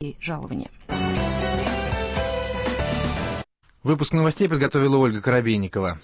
жалования. Выпуск новостей подготовила Ольга Коробейникова.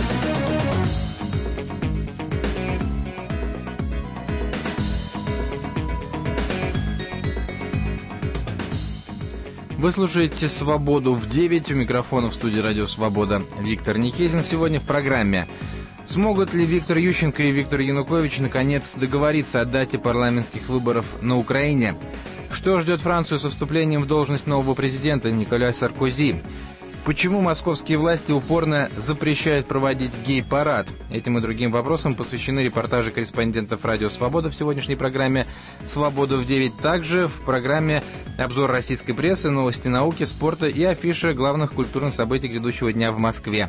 Вы слушаете «Свободу в 9». У микрофона в студии «Радио Свобода» Виктор Никезин. Сегодня в программе: смогут ли Виктор Ющенко и Виктор Янукович наконец договориться о дате парламентских выборов на Украине? Что ждет Францию со вступлением в должность нового президента Николя Саркози? Почему московские власти упорно запрещают проводить гей-парад? Этим и другим вопросам посвящены репортажи корреспондентов «Радио Свобода» в сегодняшней программе «Свобода в 9». Также в программе обзор российской прессы, новости науки, спорта и афиша главных культурных событий грядущего дня в Москве.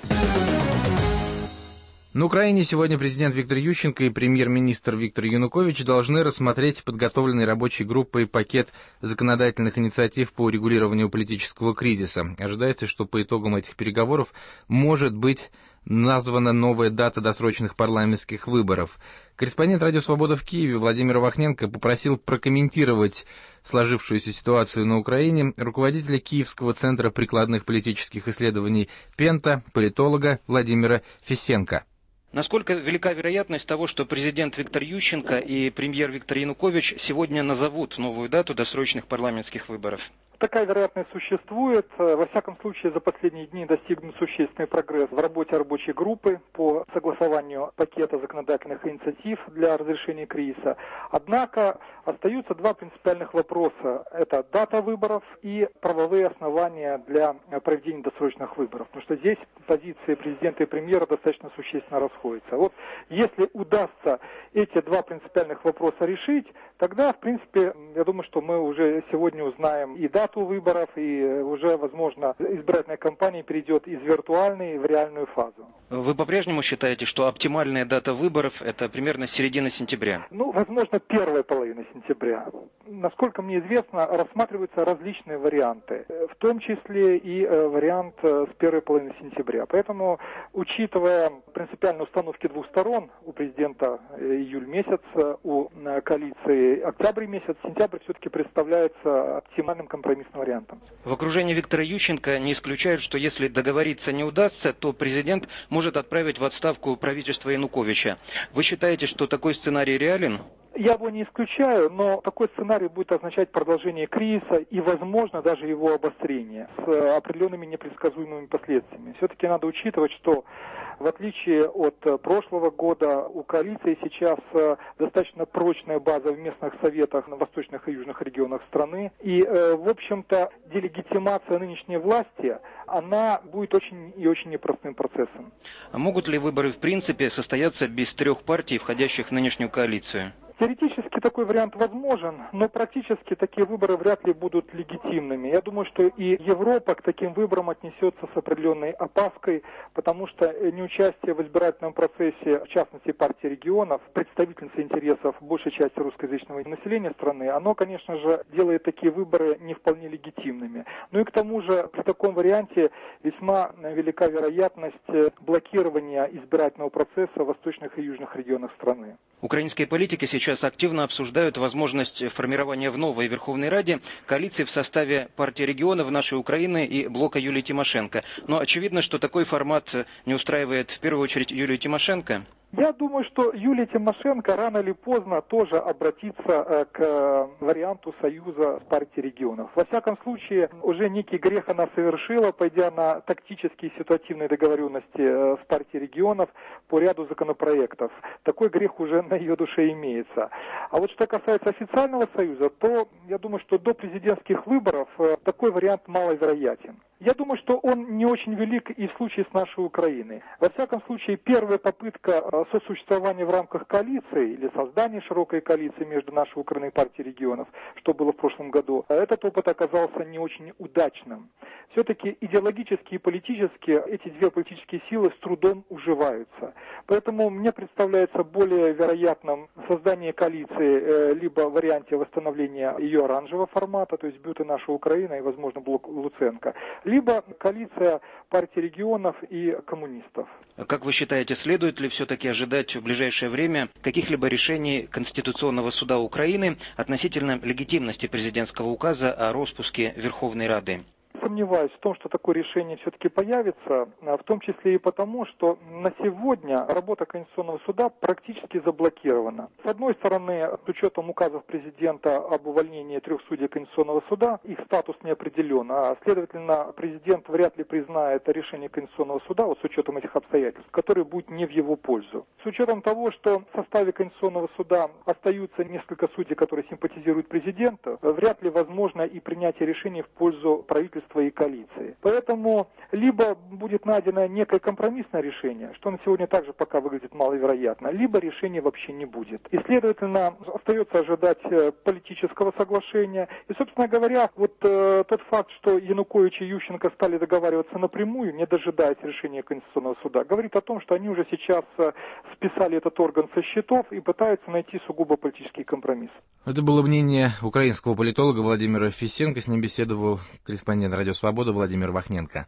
На Украине сегодня президент Виктор Ющенко и премьер-министр Виктор Янукович должны рассмотреть подготовленный рабочей группой пакет законодательных инициатив по урегулированию политического кризиса. Ожидается, что по итогам этих переговоров может быть названа новая дата досрочных парламентских выборов. Корреспондент «Радио Свобода» в Киеве Владимир Вахненко попросил прокомментировать сложившуюся ситуацию на Украине руководителя Киевского центра прикладных политических исследований «Пента», политолога Владимира Фисенко. Насколько велика вероятность того, что президент Виктор Ющенко и премьер Виктор Янукович сегодня назовут новую дату досрочных парламентских выборов? Такая вероятность существует. Во всяком случае, за последние дни достигнут существенный прогресс в работе рабочей группы по согласованию пакета законодательных инициатив для разрешения кризиса. Однако остаются два принципиальных вопроса. Это дата выборов и правовые основания для проведения досрочных выборов. Потому что здесь позиции президента и премьера достаточно существенно расходятся. Вот если удастся эти два принципиальных вопроса решить, тогда, в принципе, я думаю, что мы уже сегодня узнаем и дату выборов, и уже, возможно, избирательная кампания перейдет из виртуальной в реальную фазу. Вы по-прежнему считаете, что оптимальная дата выборов – это примерно середина сентября? Возможно, первая половина сентября. Насколько мне известно, рассматриваются различные варианты, в том числе и вариант с первой половины сентября. Поэтому, учитывая принципиальные установки двух сторон, у президента июль месяц, у коалиции октябрь месяц, сентябрь все-таки представляется оптимальным компромиссным вариантом. В окружении Виктора Ющенко не исключают, что если договориться не удастся, то президент может отправить в отставку правительство Януковича. Вы считаете, что такой сценарий реален? Я его не исключаю, но такой сценарий будет означать продолжение кризиса и, возможно, даже его обострение с определенными непредсказуемыми последствиями. Все-таки надо учитывать, что в отличие от прошлого года у коалиции сейчас достаточно прочная база в местных советах на восточных и южных регионах страны. И, в общем-то, делегитимация нынешней власти, она будет очень и очень непростым процессом. А могут ли выборы в принципе состояться без трех партий, входящих в нынешнюю коалицию? Теоретически такой вариант возможен, но практически такие выборы вряд ли будут легитимными. Я думаю, что и Европа к таким выборам отнесется с определенной опаской, потому что неучастие в избирательном процессе, в частности партии регионов, представительницы интересов большей части русскоязычного населения страны, оно, конечно же, делает такие выборы не вполне легитимными. Ну и к тому же при таком варианте весьма велика вероятность блокирования избирательного процесса в восточных и южных регионах страны. Украинские политики сейчас активно обсуждают возможность формирования в новой Верховной Раде коалиции в составе партии регионов нашей Украины и блока Юлии Тимошенко. Но очевидно, что такой формат не устраивает в первую очередь Юлию Тимошенко. Я думаю, что Юлия Тимошенко рано или поздно тоже обратится к варианту союза с партией регионов. Во всяком случае, уже некий грех она совершила, пойдя на тактические ситуативные договоренности с партией регионов по ряду законопроектов. Такой грех уже на ее душе имеется. А вот что касается официального союза, то я думаю, что до президентских выборов такой вариант маловероятен. Я думаю, что он не очень велик и в случае с нашей Украиной. Во всяком случае, первая попытка сосуществования в рамках коалиции или создания широкой коалиции между нашей Украиной и партией регионов, что было в прошлом году, этот опыт оказался не очень удачным. Все-таки идеологически и политически эти две политические силы с трудом уживаются. Поэтому мне представляется более вероятным создание коалиции либо в варианте восстановления ее оранжевого формата, то есть будет и наша Украина, и, возможно, блок Луценко, либо коалиция партий регионов и коммунистов. Как вы считаете, следует ли все-таки ожидать в ближайшее время каких-либо решений Конституционного суда Украины относительно легитимности президентского указа о распуске Верховной Рады? Сомневаюсь в том, что такое решение все-таки появится, в том числе и потому, что на сегодня работа Конституционного суда практически заблокирована. С одной стороны, с учетом указов президента об увольнении 3 судей Конституционного суда, их статус не определен, а следовательно, президент вряд ли признает решение Конституционного суда, вот с учетом этих обстоятельств, которое будет не в его пользу. С учетом того, что в составе Конституционного суда остаются несколько судей, которые симпатизируют президенту, вряд ли возможно и принятие решений в пользу правительства и коалиции. Поэтому либо будет найдено некое компромиссное решение, что на сегодня также пока выглядит маловероятно, либо решения вообще не будет. И, следовательно, остается ожидать политического соглашения. И, собственно говоря, вот тот факт, что Янукович и Ющенко стали договариваться напрямую, не дожидаясь решения Конституционного суда, говорит о том, что они уже сейчас списали этот орган со счетов и пытаются найти сугубо политический компромисс. Это было мнение украинского политолога Владимира Фисенко. С ним беседовал корреспондент «Радио Свобода» Владимир Вахненко.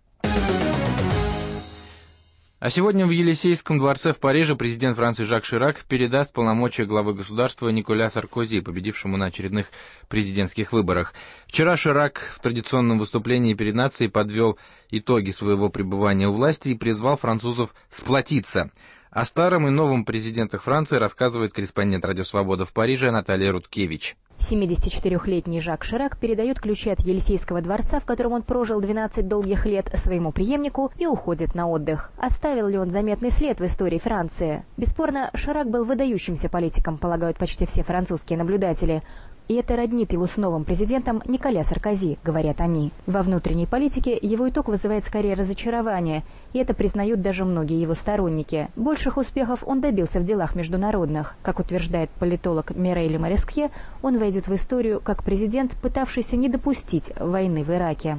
А сегодня в Елисейском дворце в Париже президент Франции Жак Ширак передаст полномочия главы государства Николя Саркози, победившему на очередных президентских выборах. Вчера Ширак в традиционном выступлении перед нацией подвел итоги своего пребывания у власти и призвал французов сплотиться. О старом и новом президентах Франции рассказывает корреспондент «Радио Свобода» в Париже Наталья Рудкевич. 74-летний Жак Ширак передает ключи от Елисейского дворца, в котором он прожил 12 долгих лет, своему преемнику и уходит на отдых. Оставил ли он заметный след в истории Франции? Бесспорно, Ширак был выдающимся политиком, полагают почти все французские наблюдатели. И это роднит его с новым президентом Николя Саркози, говорят они. Во внутренней политике его итог вызывает скорее разочарование, и это признают даже многие его сторонники. Больших успехов он добился в делах международных. Как утверждает политолог Мирейли Марескье, он войдет в историю как президент, пытавшийся не допустить войны в Ираке.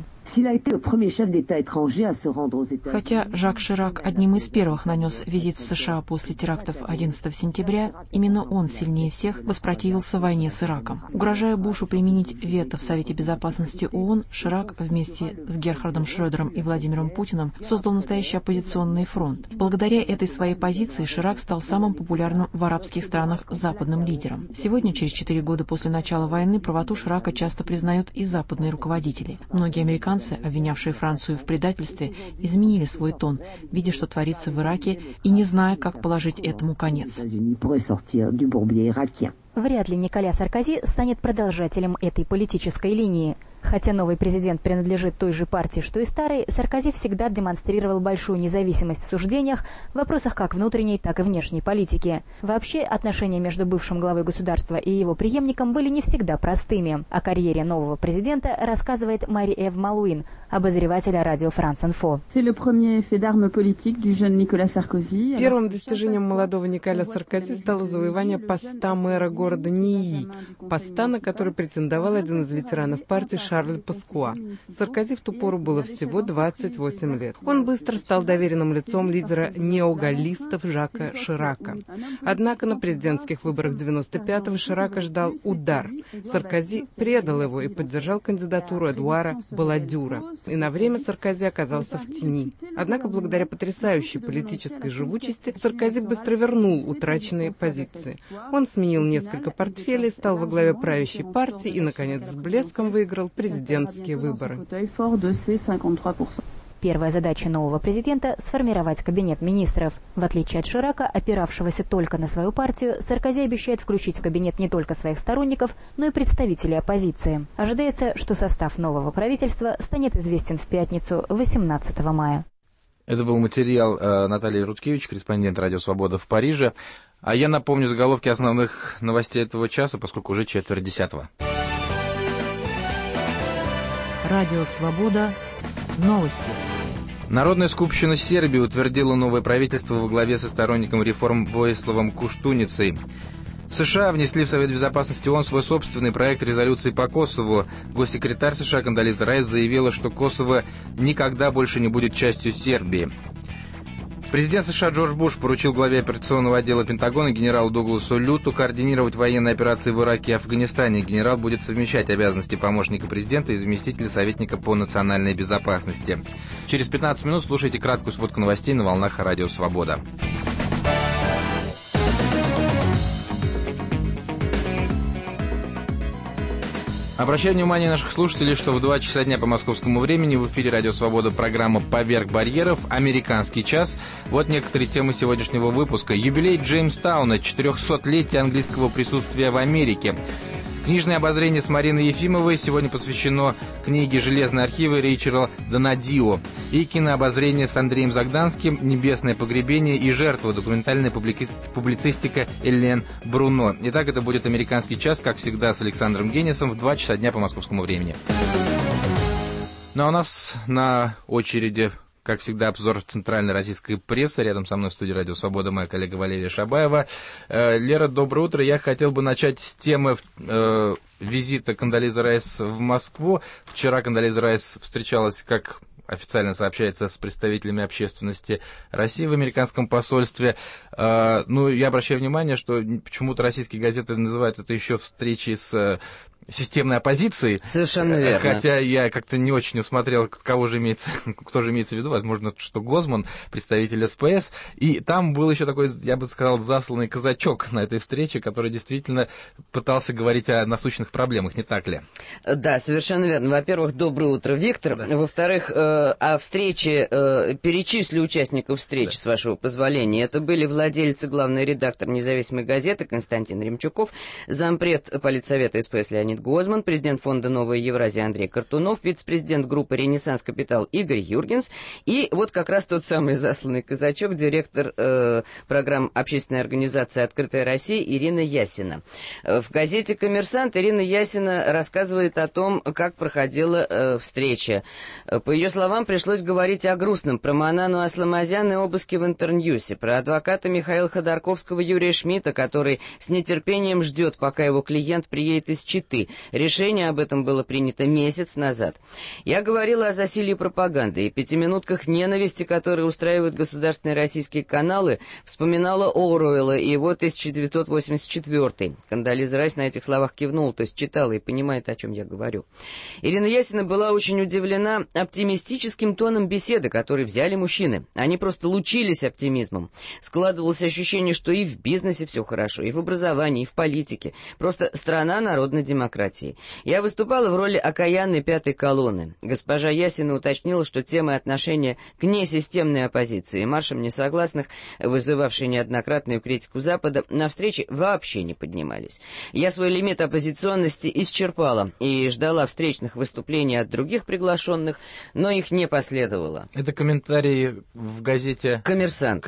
Хотя Жак Ширак одним из первых нанес визит в США после терактов 11 сентября, именно он сильнее всех воспротивился войне с Ираком. Угрожая Бушу применить вето в Совете Безопасности ООН, Ширак вместе с Герхардом Шрёдером и Владимиром Путиным создал настоящий оппозиционный фронт. Благодаря этой своей позиции Ширак стал самым популярным в арабских странах западным лидером. Сегодня, через 4 года после начала войны, правоту Ширака часто признают и западные руководители. Многие американцы, обвинявшие Францию в предательстве, изменили свой тон, видя, что творится в Ираке, и не зная, как положить этому конец. Вряд ли Николя Саркози станет продолжателем этой политической линии. Хотя новый президент принадлежит той же партии, что и старый, Саркози всегда демонстрировал большую независимость в суждениях в вопросах как внутренней, так и внешней политики. Вообще, отношения между бывшим главой государства и его преемником были не всегда простыми. О карьере нового президента рассказывает Мари-Эв Малуин, обозреватель радио Франс Инфо. Первым достижением молодого Николя Саркози стало завоевание поста мэра города Нии, поста, на который претендовал один из ветеранов партии Шарль Паскуа. Саркози в ту пору было всего 28 лет. Он быстро стал доверенным лицом лидера неогаллистов Жака Ширака. Однако на президентских выборах 95-го Ширака ждал удар. Саркози предал его и поддержал кандидатуру Эдуара Баладюра. И на время Саркози оказался в тени. Однако благодаря потрясающей политической живучести Саркози быстро вернул утраченные позиции. Он сменил несколько портфелей, стал во главе правящей партии и, наконец, с блеском выиграл президентские выборы. Первая задача нового президента – сформировать кабинет министров. В отличие от Ширака, опиравшегося только на свою партию, Саркози обещает включить в кабинет не только своих сторонников, но и представителей оппозиции. Ожидается, что состав нового правительства станет известен в пятницу, 18 мая. Это был материал Натальи Рудкевич, корреспондент «Радио Свобода» в Париже. А я напомню заголовки основных новостей этого часа, поскольку уже 9:45. Радио Свобода. Новости. Народная скупщина Сербии утвердила новое правительство во главе со сторонником реформ Воиславом Куштуницей. США внесли в Совет Безопасности ООН свой собственный проект резолюции по Косову. Госсекретарь США Кондолиза Райс заявила, что Косово никогда больше не будет частью Сербии. Президент США Джордж Буш поручил главе операционного отдела Пентагона генералу Дугласу Люту координировать военные операции в Ираке и Афганистане. Генерал будет совмещать обязанности помощника президента и заместителя советника по национальной безопасности. Через 15 минут слушайте краткую сводку новостей на волнах Радио Свобода. Обращаю внимание наших слушателей, что в 2 часа дня по московскому времени в эфире «Радио Свобода» программа «Поверх барьеров. Американский час». Вот некоторые темы сегодняшнего выпуска. Юбилей Джеймстауна, 400-летие английского присутствия в Америке. Книжное обозрение с Мариной Ефимовой сегодня посвящено книге «Железные архивы» Рейчел Донадио. И кинообозрение с Андреем Загданским «Небесное погребение и жертва», документальная публицистика Элен Бруно. Итак, это будет «Американский час», как всегда, с Александром Генисом в 2 часа дня по московскому времени. Ну а у нас на очереди, как всегда, обзор центральной российской прессы. Рядом со мной в студии «Радио Свобода» моя коллега Валерия Шабаева. Лера, доброе утро. Я хотел бы начать с темы визита Кондолизы Райс в Москву. Вчера Кондолиза Райс встречалась, как официально сообщается, с представителями общественности России в американском посольстве. Ну, я обращаю внимание, что почему-то российские газеты называют это еще встречей с системной оппозиции. Совершенно верно. Хотя я как-то не очень усмотрел, кто же имеется в виду. Возможно, что Гозман, представитель СПС. И там был еще такой, я бы сказал, засланный казачок на этой встрече, который действительно пытался говорить о насущных проблемах, не так ли? Да, совершенно верно. Во-первых, доброе утро, Виктор. Да. Во-вторых, о встрече, перечислю участников встречи, с вашего позволения. Это были владелец и главный редактор независимой газеты Константин Ремчуков, зампред политсовета СПС Леонид Гозман, президент фонда «Новая Евразия» Андрей Картунов, вице-президент группы «Ренессанс Капитал» Игорь Юргенс и вот как раз тот самый засланный казачок, директор программ общественной организации «Открытая Россия» Ирина Ясина. В газете «Коммерсант» Ирина Ясина рассказывает о том, как проходила встреча. По ее словам, пришлось говорить о грустном, про Манану Асламазян и обыски в Интерньюсе, про адвоката Михаила Ходорковского Юрия Шмидта, который с нетерпением ждет, пока его клиент приедет из Читы. Решение об этом было принято месяц назад. Я говорила о засилье пропаганды и 5-минутках ненависти, которые устраивают государственные российские каналы, вспоминала Оруэлла и его 1984. Кондолиза Райс на этих словах кивнула, то есть читала и понимает, о чем я говорю. Ирина Ясина была очень удивлена оптимистическим тоном беседы, который взяли мужчины. Они просто лучились оптимизмом. Складывалось ощущение, что и в бизнесе все хорошо, и в образовании, и в политике. Просто страна народной демократии. Я выступала в роли окаянной пятой колонны. Госпожа Ясина уточнила, что темы отношения к несистемной оппозиции и маршам несогласных, вызывавшие неоднократную критику Запада, на встрече вообще не поднимались. Я свой лимит оппозиционности исчерпала и ждала встречных выступлений от других приглашенных, но их не последовало. Это комментарий в газете «Коммерсант».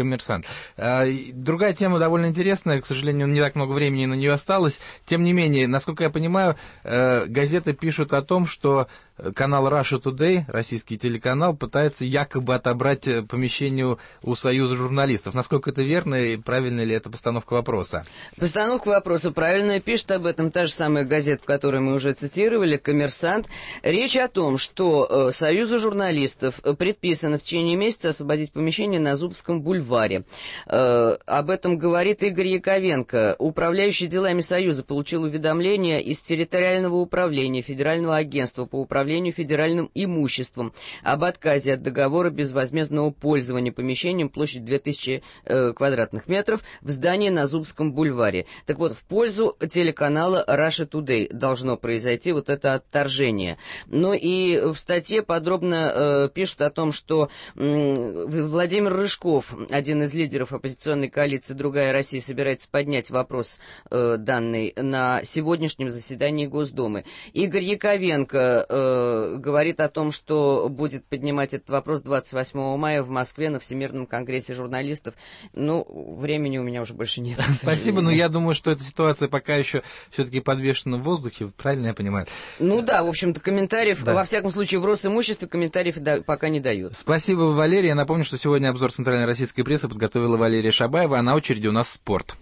Другая тема довольно интересная, к сожалению, не так много времени на нее осталось. Тем не менее, насколько я понимаю, газеты пишут о том, что канал Russia Today, российский телеканал, пытается якобы отобрать помещение у Союза журналистов. Насколько это верно и правильно ли это постановка вопроса? Постановка вопроса правильная. Пишет об этом та же самая газета, которую мы уже цитировали, «Коммерсант». Речь о том, что Союзу журналистов предписано в течение месяца освободить помещение на Зубском бульваре. Об этом говорит Игорь Яковенко. Управляющий делами Союза получил уведомление из территориального управления Федерального агентства по управлению федеральным имуществом об отказе от договора безвозмездного пользования помещением площадью 2000 квадратных метров в здании на Зубском бульваре. Так вот, в пользу телеканала Russia Today должно произойти вот это отторжение. Ну и в статье подробно пишут о том, что Владимир Рыжков, один из лидеров оппозиционной коалиции «Другая Россия», собирается поднять вопрос данный на сегодняшнем заседании Госдумы. Игорь Яковенко говорит о том, что будет поднимать этот вопрос 28 мая в Москве на Всемирном конгрессе журналистов. Ну, времени у меня уже больше нет. Спасибо, но я думаю, что эта ситуация пока еще все-таки подвешена в воздухе, правильно я понимаю? Ну да, в общем-то, комментариев, во всяком случае, в Росимуществе комментариев пока не дают. Спасибо, Валерия. Я напомню, что сегодня обзор центральной российской прессы подготовила Валерия Шабаева, а на очереди у нас спорт.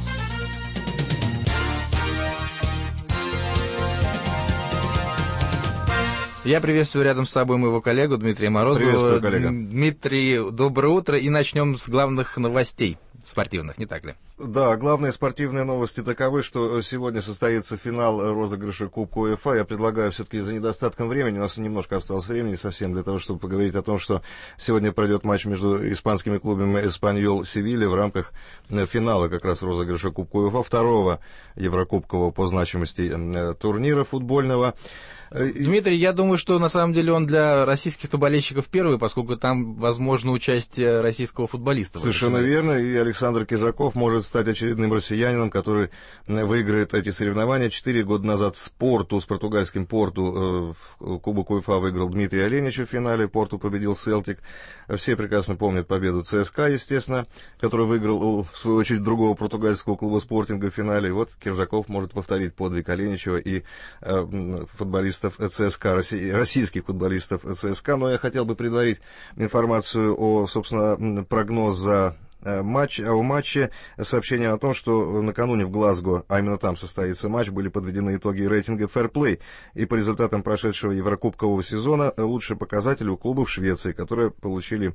Я приветствую рядом с собой моего коллегу Дмитрия Морозова. Приветствую, коллега. Дмитрий, доброе утро. И начнем с главных новостей. спортивных, не так ли? Да, главные спортивные новости таковы, что сегодня состоится финал розыгрыша Кубка УЕФА. Я предлагаю все-таки за недостатком времени, у нас немножко осталось времени совсем для того, чтобы поговорить о том, что сегодня пройдет матч между испанскими клубами «Эспаньол» и «Севилья» в рамках финала как раз розыгрыша Кубка УЕФА, второго еврокубкового по значимости турнира футбольного. Дмитрий, я думаю, что на самом деле он для российских болельщиков первый, поскольку там возможно участие российского футболиста. Совершенно верно, и Александр Кижаков может стать очередным россиянином, который выиграет эти соревнования. 4 года назад с португальским Порту Кубок УЕФА выиграл Дмитрий Оленич в финале, Порту победил Селтик. Все прекрасно помнят победу ЦСКА, естественно, который выиграл, в свою очередь, другого португальского клуба Спортинга в финале. И вот Кижаков может повторить подвиг Оленичева и футболистов ЦСКА, российских футболистов ЦСКА. Но я хотел бы предварить информацию о, собственно, прогноз за о матче, сообщение о том, что накануне в Глазго, а именно там состоится матч, были подведены итоги рейтинга Fair Play, и по результатам прошедшего Еврокубкового сезона лучший показатель у клубов Швеции, которые получили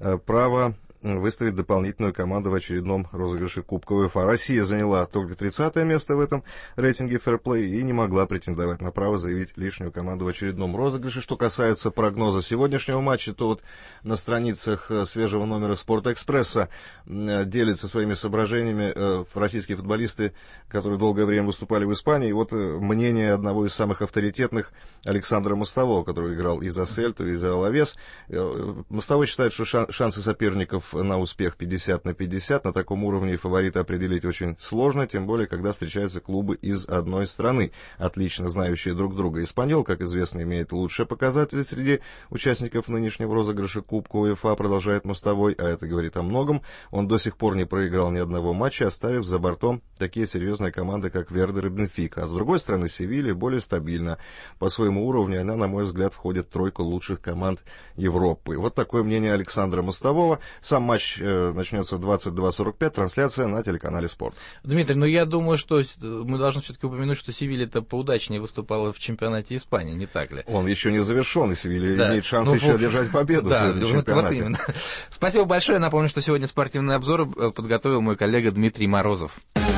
право выставить дополнительную команду в очередном розыгрыше Кубка УЕФА. Россия заняла только 30-е место в этом рейтинге Fair Play и не могла претендовать на право заявить лишнюю команду в очередном розыгрыше. Что касается прогноза сегодняшнего матча, то вот на страницах свежего номера «Спортэкспресса» делятся своими соображениями российские футболисты, которые долгое время выступали в Испании. И вот мнение одного из самых авторитетных, Александра Мостового, который играл и за Сельту, и за Алавес. Мостовой считает, что шансы соперников на успех 50/50. На таком уровне фаворита определить очень сложно, тем более, когда встречаются клубы из одной страны, отлично знающие друг друга. «Эспаньол», как известно, имеет лучшие показатели среди участников нынешнего розыгрыша Кубка УЕФА, продолжает Мостовой, а это говорит о многом. Он до сих пор не проиграл ни одного матча, оставив за бортом такие серьезные команды, как Вердер и Бенфика. А с другой стороны, Севилья более стабильна. По своему уровню она, на мой взгляд, входит в тройку лучших команд Европы. Вот такое мнение Александра Мостового. Сам матч начнется в 22:45, трансляция на телеканале «Спорт». Дмитрий, я думаю, что мы должны все-таки упомянуть, что Севилья-то поудачнее выступала в чемпионате Испании, не так ли? Он еще не завершен, и Севилья имеет шанс еще одержать победу в этом чемпионате. Вот именно. Спасибо большое. Напомню, что сегодня спортивный обзор подготовил мой коллега Дмитрий Морозов.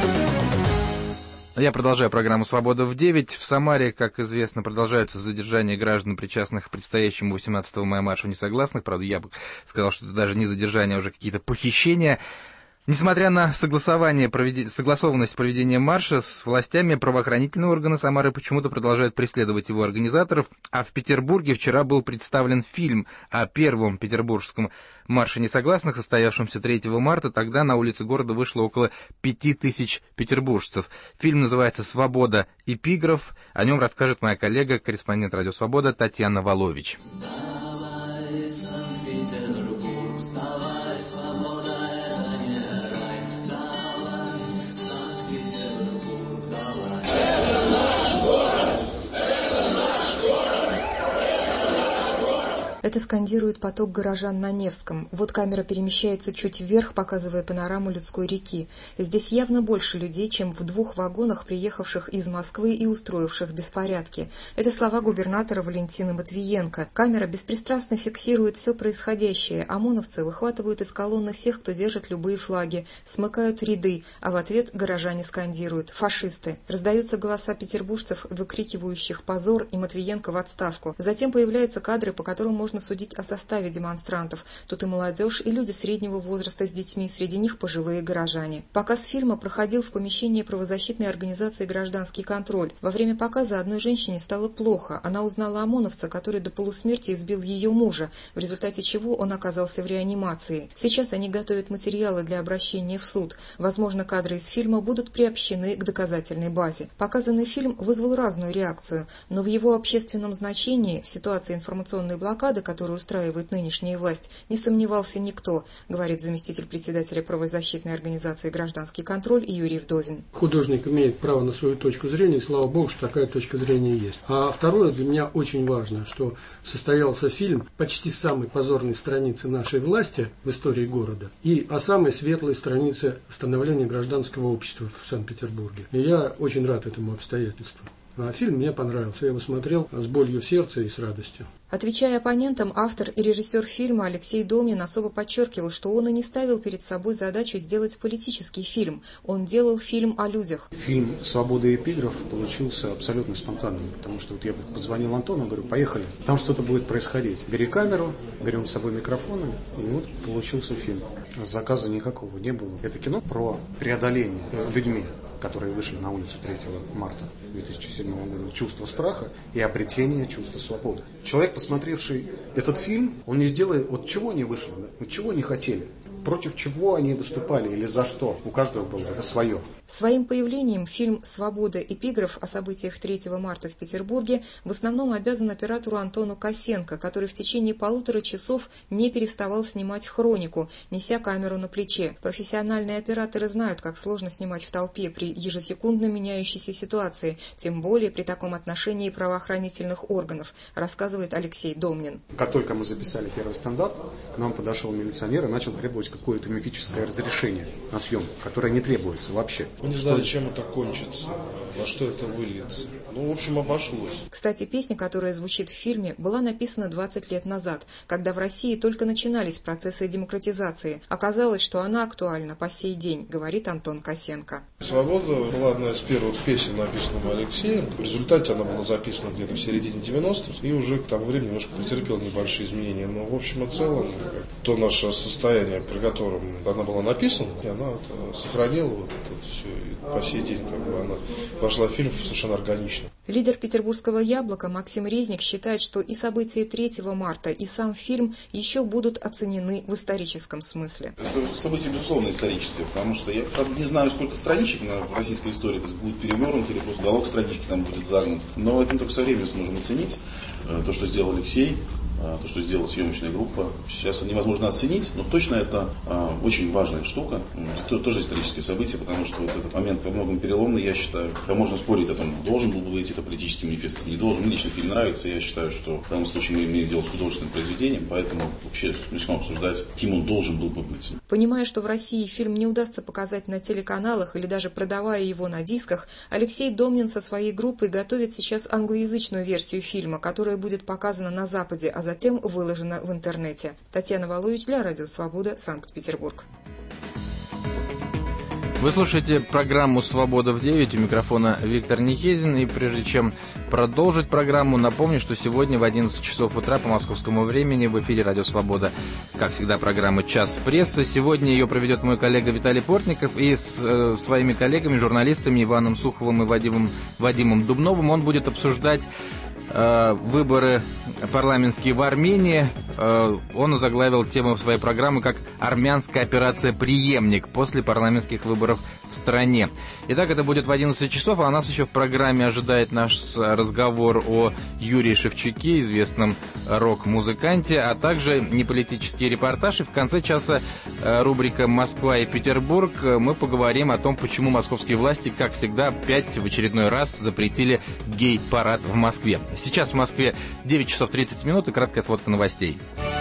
Я продолжаю программу «Свобода в 9». В Самаре, как известно, продолжаются задержания граждан, причастных к предстоящему 18 мая маршу несогласных. Правда, я бы сказал, что это даже не задержания, а уже какие-то похищения. Несмотря на согласованность проведения марша с властями, правоохранительные органы Самары почему-то продолжают преследовать его организаторов. А в Петербурге вчера был представлен фильм о первом петербургском марше несогласных, состоявшемся 3 марта. Тогда на улице города вышло около 5000 петербуржцев. Фильм называется «Свобода. Эпиграф». О нем расскажет моя коллега, корреспондент «Радио Свобода» Татьяна Волович. Это скандирует поток горожан на Невском. Вот камера перемещается чуть вверх, показывая панораму людской реки. Здесь явно больше людей, чем в 2 вагонах, приехавших из Москвы и устроивших беспорядки. Это слова губернатора Валентины Матвиенко. Камера беспристрастно фиксирует все происходящее. ОМОНовцы выхватывают из колонны всех, кто держит любые флаги, смыкают ряды, а в ответ горожане скандируют «фашисты». Раздаются голоса петербуржцев, выкрикивающих «позор» и Матвиенко в отставку. Затем появляются кадры, по которым можно судить о составе демонстрантов. Тут и молодежь, и люди среднего возраста с детьми, среди них пожилые горожане. Показ фильма проходил в помещении правозащитной организации «Гражданский контроль». Во время показа одной женщине стало плохо. Она узнала ОМОНовца, который до полусмерти избил ее мужа, в результате чего он оказался в реанимации. Сейчас они готовят материалы для обращения в суд. Возможно, кадры из фильма будут приобщены к доказательной базе. Показанный фильм вызвал разную реакцию, но в его общественном значении в ситуации информационной блокады, которую устраивает нынешняя власть, не сомневался никто, говорит заместитель председателя правозащитной организации «Гражданский контроль» Юрий Вдовин. Художник имеет право на свою точку зрения, и слава богу, что такая точка зрения есть. А второе, для меня очень важно, что состоялся фильм почти с самой позорной страницы нашей власти в истории города и о самой светлой странице становления гражданского общества в Санкт-Петербурге. И я очень рад этому обстоятельству. А фильм мне понравился. Я его смотрел с болью в сердце и с радостью. Отвечая оппонентам, автор и режиссер фильма Алексей Домнин особо подчеркивал, что он и не ставил перед собой задачу сделать политический фильм. Он делал фильм о людях. Фильм «Свобода и эпиграф» получился абсолютно спонтанным, потому что вот я позвонил Антону, говорю, поехали, там что-то будет происходить. Бери камеру, берем с собой микрофоны, и вот получился фильм. Заказа никакого не было. Это кино про преодоление людьми, которые вышли на улицу 3 марта 2007 года, чувство страха и обретение чувства свободы. Человек, посмотревший этот фильм, он не сделает, вот чего они вышли, да? Вот чего они хотели, против чего они выступали или за что. У каждого было это свое. Своим появлением фильм «Свобода. Эпиграф» о событиях 3 марта в Петербурге в основном обязан оператору Антону Косенко, который в течение 1,5 часов не переставал снимать хронику, неся камеру на плече. Профессиональные операторы знают, как сложно снимать в толпе при ежесекундно меняющейся ситуации, тем более при таком отношении правоохранительных органов, рассказывает Алексей Домнин. Как только мы записали первый стендап, к нам подошел милиционер и начал требовать какое-то мифическое разрешение на съемку, которое не требуется вообще. Мы не знали, чем это кончится, во что это выльется. Ну, в общем, обошлось. Кстати, песня, которая звучит в фильме, была написана 20 лет назад, когда в России только начинались процессы демократизации. Оказалось, что она актуальна по сей день, говорит Антон Косенко. «Свобода» была одна из первых песен, написанных Алексеем. В результате она была записана где-то в середине 90-х и уже к тому времени немножко претерпела небольшие изменения. Но, в общем и целом, то наше состояние, при котором она была написана, и она сохранила вот это все. И по сей день она вошла в фильм совершенно органично. Лидер петербургского «Яблока» Максим Резник считает, что и события 3 марта, и сам фильм еще будут оценены в историческом смысле. Это событие, безусловно, историческое, потому что я, правда, не знаю, сколько страничек в российской истории это будет перевернут, или просто уголок странички там будет загнут. Но это мы только со временем сможем оценить. То, что сделал Алексей, то, что сделала съемочная группа. Сейчас невозможно оценить, но точно это очень важная штука. Это тоже историческое событие, потому что вот этот момент во многом переломный, я считаю. Можно спорить о том, должен был быть это политический манифест или не должен. Мне лично фильм нравится, я считаю, что в данном случае мы имеем дело с художественным произведением, поэтому вообще смешно обсуждать, каким он должен был бы быть. Понимая, что в России фильм не удастся показать на телеканалах или даже продавая его на дисках, Алексей Домнин со своей группой готовит сейчас англоязычную версию фильма, которая будет показана на Западе, а затем выложена в интернете. Татьяна Валуевич для Радио Свобода, Санкт-Петербург. Вы слушаете программу «Свобода в 9». У микрофона Виктор Нихезин. И прежде чем продолжить программу, напомню, что сегодня в 11 часов утра по московскому времени в эфире «Радио Свобода», как всегда, программа «Час прессы». Сегодня ее проведет мой коллега Виталий Портников. И с своими коллегами, журналистами Иваном Суховым и Вадимом Дубновым он будет обсуждать выборы парламентские в Армении. Он озаглавил тему своей программы как «Армянская операция «Преемник» после парламентских выборов в стране». Итак, это будет в 11 часов, а нас еще в программе ожидает наш разговор о Юрии Шевчуке, известном рок-музыканте, а также неполитический репортаж. И в конце часа рубрика «Москва и Петербург». Мы поговорим о том, почему московские власти, как всегда, опять в очередной раз запретили гей-парад в Москве. Сейчас в Москве 9 часов 30 минут и краткая сводка новостей.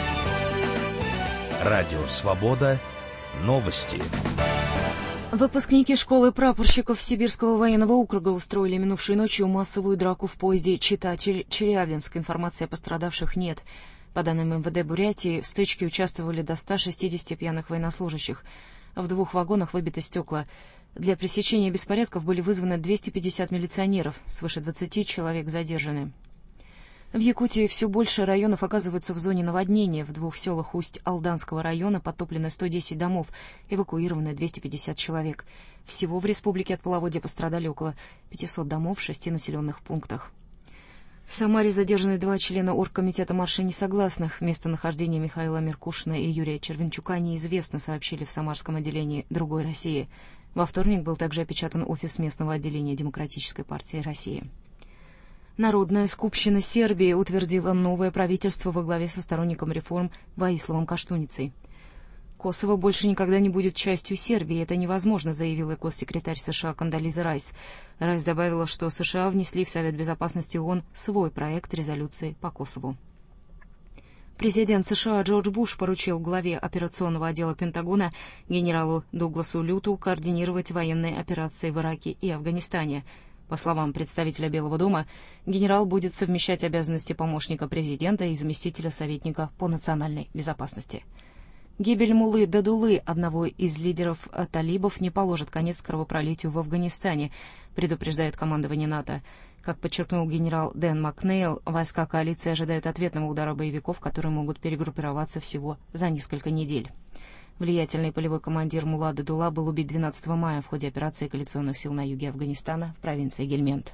Радио «Свобода». Новости. Выпускники школы прапорщиков Сибирского военного округа устроили минувшей ночью массовую драку в поезде Чита-Челябинск. Информации о пострадавших нет. По данным МВД Бурятии, в стычке участвовали до 160 пьяных военнослужащих. В 2 вагонах выбиты стекла. Для пресечения беспорядков были вызваны 250 милиционеров, свыше 20 человек задержаны. В Якутии все больше районов оказываются в зоне наводнения. В 2 селах Усть-Алданского района потоплены 110 домов, эвакуированы 250 человек. Всего в республике от половодья пострадали около 500 домов в 6 населенных пунктах. В Самаре задержаны 2 члена оргкомитета марша несогласных. Местонахождение Михаила Меркушина и Юрия Червенчука неизвестно, сообщили в Самарском отделении «Другой России». Во вторник был также опечатан офис местного отделения Демократической партии России. Народная скупщина Сербии утвердила новое правительство во главе со сторонником реформ Воисловом Каштуницей. Косово больше никогда не будет частью Сербии, это невозможно, заявила госсекретарь США Кондолиза Райс. Райс добавила, что США внесли в Совет Безопасности ООН свой проект резолюции по Косову. Президент США Джордж Буш поручил главе операционного отдела Пентагона генералу Дугласу Люту координировать военные операции в Ираке и Афганистане. По словам представителя Белого дома, генерал будет совмещать обязанности помощника президента и заместителя советника по национальной безопасности. Гибель Муллы Дадулы, одного из лидеров талибов, не положит конец кровопролитию в Афганистане, предупреждает командование НАТО. Как подчеркнул генерал Дэн Макнейл, войска коалиции ожидают ответного удара боевиков, которые могут перегруппироваться всего за несколько недель. Влиятельный полевой командир Мулла Дадула был убит 12 мая в ходе операции коалиционных сил на юге Афганистана в провинции Гельманд.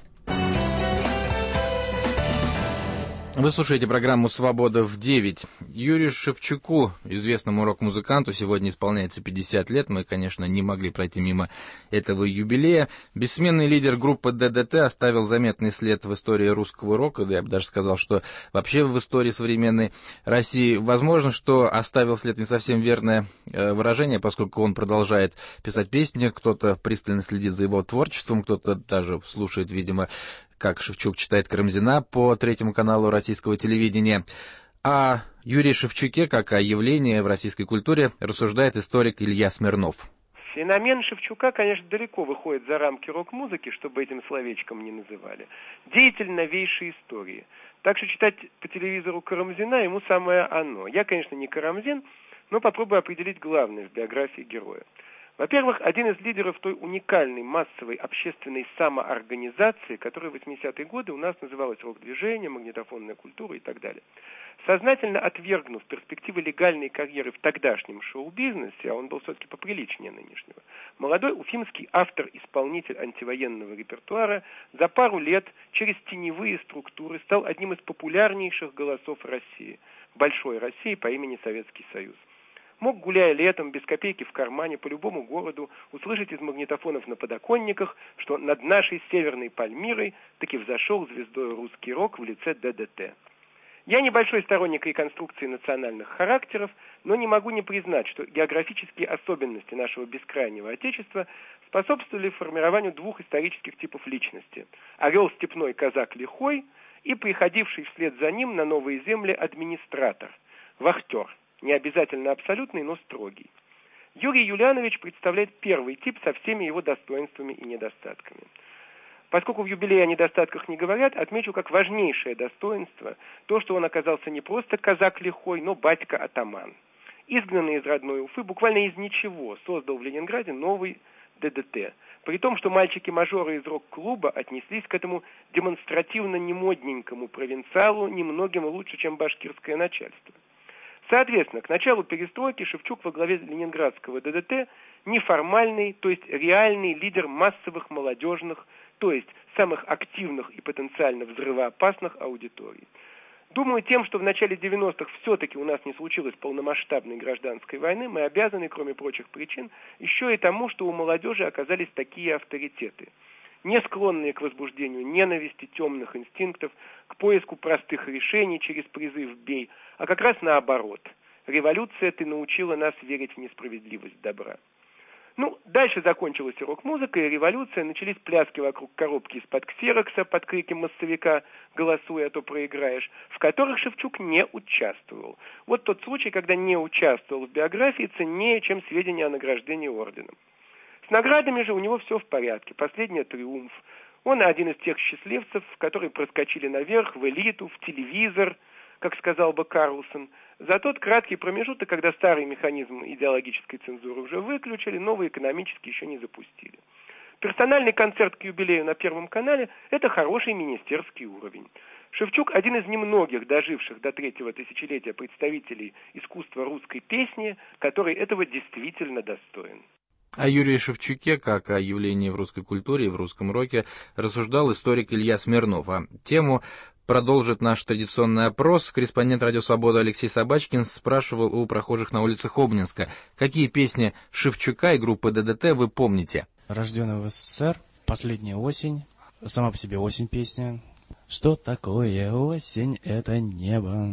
Вы слушаете программу «Свобода в 9». Юрию Шевчуку, известному рок-музыканту, сегодня исполняется 50 лет. Мы, конечно, не могли пройти мимо этого юбилея. Бессменный лидер группы ДДТ оставил заметный след в истории русского рока. Да я бы даже сказал, что вообще в истории современной России. Возможно, что оставил след не совсем верное выражение, поскольку он продолжает писать песни. Кто-то пристально следит за его творчеством, кто-то даже слушает, видимо, как Шевчук читает Карамзина по Третьему каналу российского телевидения. О Юрии Шевчуке, как о явлении в российской культуре, рассуждает историк Илья Смирнов. Феномен Шевчука, конечно, далеко выходит за рамки рок-музыки, чтобы этим словечком не называли. Деятель новейшей истории. Так что читать по телевизору Карамзина ему самое оно. Я, конечно, не Карамзин, но попробую определить главное в биографии героя. Во-первых, один из лидеров той уникальной массовой общественной самоорганизации, которая в 80-е годы у нас называлась рок-движение, магнитофонная культура и так далее. Сознательно отвергнув перспективы легальной карьеры в тогдашнем шоу-бизнесе, а он был все-таки поприличнее нынешнего, молодой уфимский автор-исполнитель антивоенного репертуара за пару лет через теневые структуры стал одним из популярнейших голосов России, большой России по имени Советский Союз. Мог, гуляя летом, без копейки в кармане, по любому городу, услышать из магнитофонов на подоконниках, что над нашей северной Пальмирой таки взошел звездой русский рок в лице ДДТ. Я небольшой сторонник реконструкции национальных характеров, но не могу не признать, что географические особенности нашего бескрайнего Отечества способствовали формированию двух исторических типов личности. Орел степной, казак лихой и приходивший вслед за ним на новые земли администратор, вахтер. Не обязательно абсолютный, но строгий. Юрий Юлианович представляет первый тип со всеми его достоинствами и недостатками. Поскольку в юбилее о недостатках не говорят, отмечу как важнейшее достоинство то, что он оказался не просто казак лихой, но батька-атаман. Изгнанный из родной Уфы, буквально из ничего создал в Ленинграде новый ДДТ. При том, что мальчики-мажоры из рок-клуба отнеслись к этому демонстративно немодненькому провинциалу немногим лучше, чем башкирское начальство. Соответственно, к началу перестройки Шевчук во главе ленинградского ДДТ неформальный, то есть реальный лидер массовых молодежных, то есть самых активных и потенциально взрывоопасных аудиторий. Думаю, тем, что в начале 90-х все-таки у нас не случилось полномасштабной гражданской войны, мы обязаны, кроме прочих причин, еще и тому, что у молодежи оказались такие авторитеты, не склонные к возбуждению ненависти, темных инстинктов, к поиску простых решений через призыв «бей», а как раз наоборот. Революция, ты научила нас верить в несправедливость добра. Дальше закончилась и рок-музыка, и революция, начались пляски вокруг коробки из-под ксерокса под крики массовика «Голосуй, а то проиграешь», в которых Шевчук не участвовал. Вот тот случай, когда не участвовал в биографии, ценнее, чем сведения о награждении орденом. С наградами же у него все в порядке. Последний триумф. Он один из тех счастливцев, которые проскочили наверх, в элиту, в телевизор, как сказал бы Карлсон. За тот краткий промежуток, когда старый механизм идеологической цензуры уже выключили, новый экономический еще не запустили. Персональный концерт к юбилею на Первом канале – это хороший министерский уровень. Шевчук – один из немногих доживших до третьего тысячелетия представителей искусства русской песни, который этого действительно достоин. О Юрии Шевчуке, как о явлении в русской культуре и в русском роке, рассуждал историк Илья Смирнов. А тему продолжит наш традиционный опрос. Корреспондент «Радио Свобода» Алексей Собачкин спрашивал у прохожих на улицах Обнинска, какие песни Шевчука и группы ДДТ вы помните? Рожденный в СССР, «Последняя осень», сама по себе осень песня. Что такое осень? Это небо,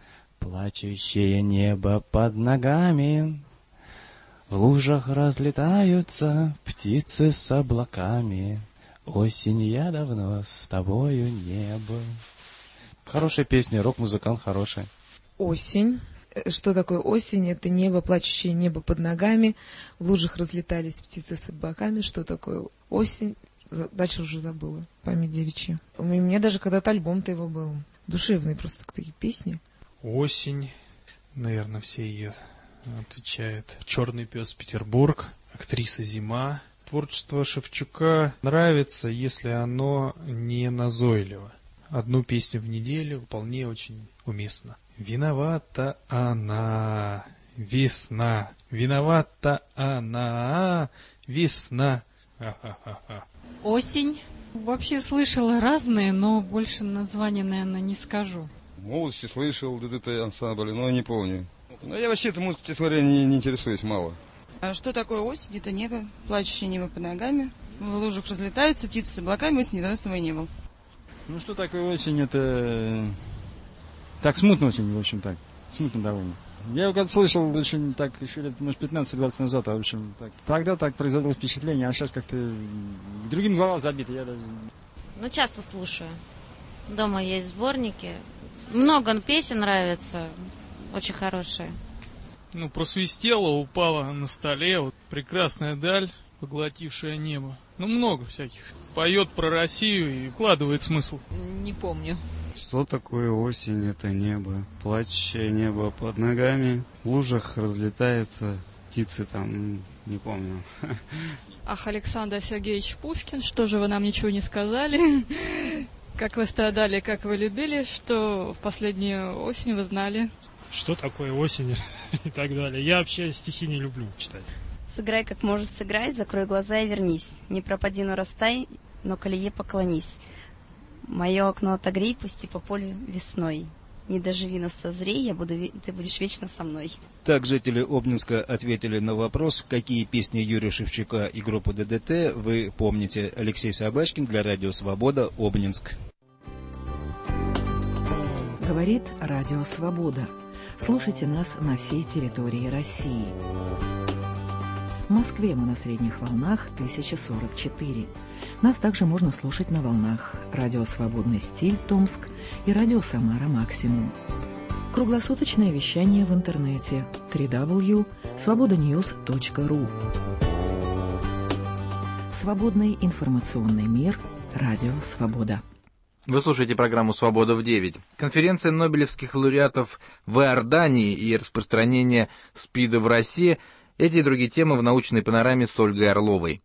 плачущее небо под ногами. В лужах разлетаются птицы с облаками. Осень, я давно с тобою не был. Хорошая песня, рок-музыкант хороший. Осень. Что такое осень? Это небо, плачущее небо под ногами. В лужах разлетались птицы с облаками. Что такое осень? Дальше уже забыла. Память девичья. У меня даже когда-то альбом-то его был. Душевные просто такие песни. Осень. Наверное, все ее отвечают. «Черный пес Петербург», актриса «Зима». Творчество Шевчука нравится, если оно не назойливо. Одну песню в неделю вполне очень уместно. «Виновата она, весна, виновата она, весна». Ха-ха-ха-ха. Осень. Вообще слышала разные, но больше названия, наверное, не скажу. В молодости слышал ДДТ ансамбль, но не помню. Но я вообще-то музыкой, честно говоря, не интересуюсь мало. А что такое осень? Это небо, плачущее небо под ногами. В лужах разлетаются птицы с облаками, осень недовольства и не было. Ну что такое осень? Это так смутно очень, в общем, так. Смутно довольно. Я его когда слышал очень так, еще лет, может, 15-20 назад, в общем, так. Тогда так произвело впечатление, а сейчас как-то другим глава забиты. Я даже... Ну, часто слушаю. Дома есть сборники. Много песен нравится, очень хорошие. Ну, просвистело, упало на столе, вот прекрасная даль, поглотившая небо. Ну, много всяких. Поет про Россию и вкладывает смысл. Не помню. Что такое осень? Это небо. Плачущее небо под ногами. В лужах разлетаются птицы там, не помню. Ах, Александр Сергеевич Пушкин, что же вы нам ничего не сказали? Как вы страдали, как вы любили, что в последнюю осень вы знали? Что такое осень и так далее. Я вообще стихи не люблю читать. Сыграй, как можешь, сыграй, закрой глаза и вернись. Не пропади, но растай, но колее поклонись. Мое окно отогрей, пусти по полю весной. Не доживи, но созрей, ты будешь вечно со мной. Так жители Обнинска ответили на вопрос, какие песни Юрия Шевчука и группы ДДТ вы помните. Алексей Собачкин для Радио Свобода, Обнинск. Говорит Радио Свобода. Слушайте нас на всей территории России. В Москве мы на средних волнах 1044. Нас также можно слушать на волнах Радио Свободный стиль Томск и Радио Самара Максимум. Круглосуточное вещание в интернете www.svobodanews.ru. Свободный информационный мир. Радио Свобода. Вы слушаете программу «Свобода в 9». Конференция нобелевских лауреатов в Иордании и распространение СПИДа в России. Эти и другие темы в научной панораме с Ольгой Орловой.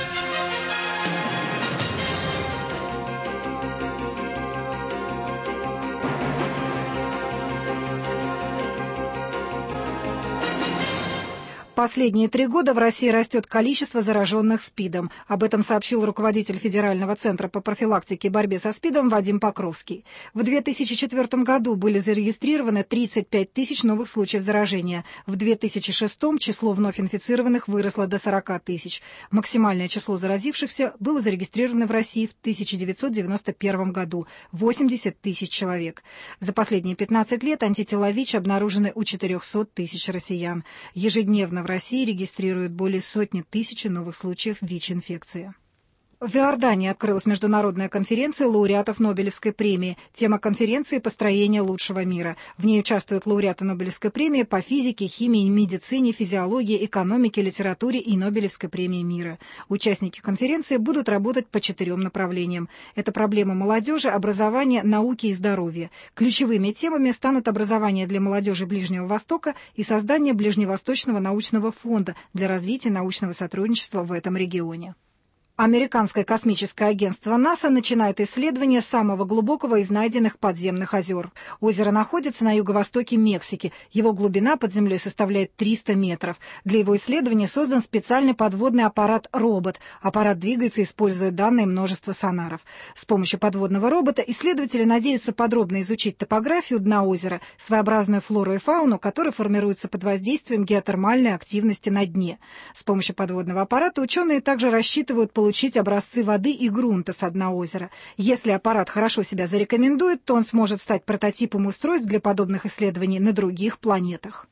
Последние 3 года в России растет количество зараженных СПИДом. Об этом сообщил руководитель Федерального центра по профилактике и борьбе со СПИДом Вадим Покровский. В 2004 году были зарегистрированы 35 тысяч новых случаев заражения. В 2006 число вновь инфицированных выросло до 40 тысяч. Максимальное число заразившихся было зарегистрировано в России в 1991 году – 80 тысяч человек. За последние 15 лет антитела ВИЧ обнаружены у 400 тысяч россиян. Ежедневно в России регистрируют более 100 тысяч новых случаев ВИЧ-инфекции. В Иордании открылась международная конференция лауреатов Нобелевской премии. Тема конференции – «Построение лучшего мира». В ней участвуют лауреаты Нобелевской премии по физике, химии, медицине, физиологии, экономике, литературе и Нобелевской премии мира. Участники конференции будут работать по 4 направлениям. Это проблемы молодежи, образования, науки и здоровья. Ключевыми темами станут образование для молодежи Ближнего Востока и создание Ближневосточного научного фонда для развития научного сотрудничества в этом регионе. Американское космическое агентство НАСА начинает исследование самого глубокого из найденных подземных озер. Озеро находится на юго-востоке Мексики. Его глубина под землей составляет 300 метров. Для его исследования создан специальный подводный аппарат «Робот». Аппарат двигается, используя данные множества сонаров. С помощью подводного робота исследователи надеются подробно изучить топографию дна озера, своеобразную флору и фауну, которые формируются под воздействием геотермальной активности на дне. С помощью подводного аппарата ученые также рассчитывают получить образцы воды и грунта со дна озера. Если аппарат хорошо себя зарекомендует, то он сможет стать прототипом устройств для подобных исследований на других планетах.